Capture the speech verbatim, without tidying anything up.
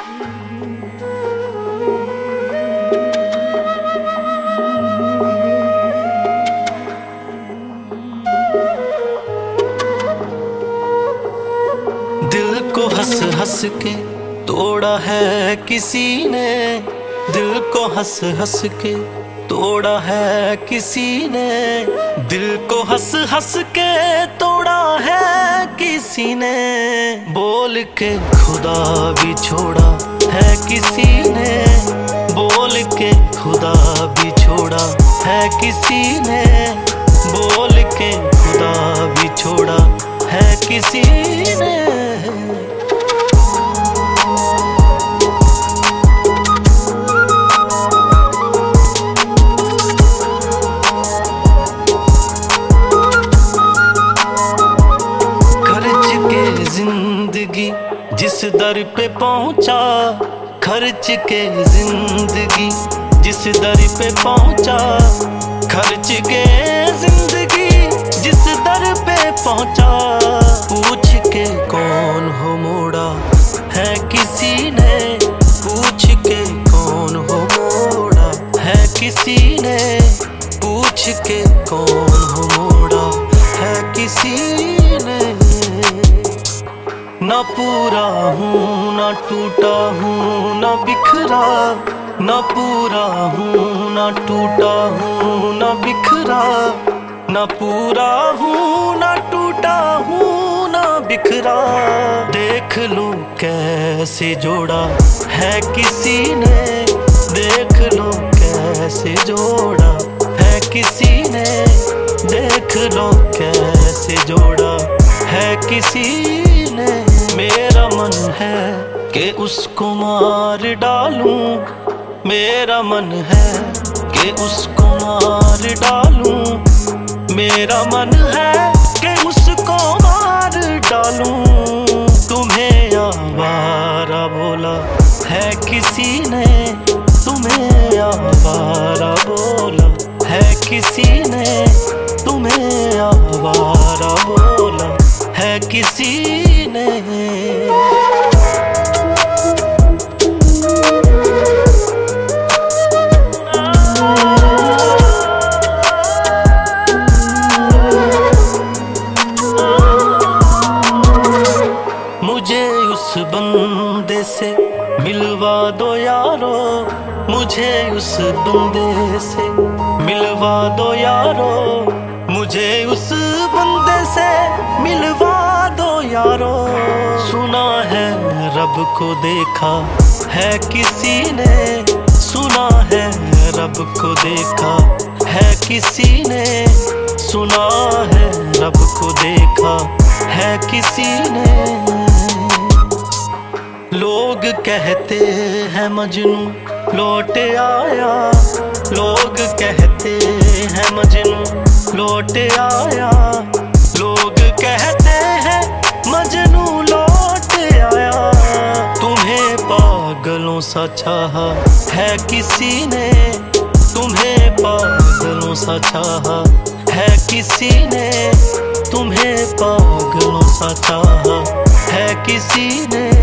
दिल को हंस हंस के तोड़ा है किसी ने, दिल को हंस हंस के तोड़ा है किसी ने, दिल को हंस हंस के तोड़ा है किसी ने, बोल के खुदा भी छोड़ा है किसी ने, बोल के खुदा भी छोड़ा है किसी ने, बोल के खुदा भी छोड़ा है किसी ने। जिंदगी जिस दर पे पहुंचा, खर्च के जिंदगी जिस दर पे पहुंचा, खर्च के जिंदगी जिस दर पे पहुंचा, पूछ के कौन हो मोड़ा है किसी ने, पूछ के कौन हो मोड़ा है किसी ने, पूछ के कौन हो मोड़ा है किसी ने। ना पूरा हूँ ना टूटा हूँ ना बिखरा, ना पूरा हूँ ना टूटा हूँ ना बिखरा, ना पूरा हूँ ना टूटा हूँ ना बिखरा, देख लो कैसे जोड़ा है किसी ने, देख लो कैसे जोड़ा है किसी ने, देख लो कैसे जोड़ा है किसी ने। मेरा मन है कि उसको मार डालूं, मेरा मन है कि उसको मार डालूं, मेरा मन है कि उसको मार डालूं, तुम्हें आवारा बोला है किसी ने, तुम्हें आवारा बोला है किसी ने, तुम्हें आवारा बोला है किसी ने। मुझे उस बंदे से मिलवा दो यारो, मुझे उस बंदे से मिलवा दो यारो, मुझे उस बंदे से मिलवा दो यारो, सुना है रब को देखा है किसी ने, सुना है रब को देखा है किसी ने, सुना है रब को देखा है किसी ने। लोग कहते हैं मजनू लौट आया, लोग कहते हैं मजनू लौट आया, लोग कहते हैं मजनू लौट आया, तुम्हें पागलों सा चाहा है किसी ने, तुम्हें पागलों सा चाहा है किसी ने, तुम्हें पागलों सा चाहा है किसी ने।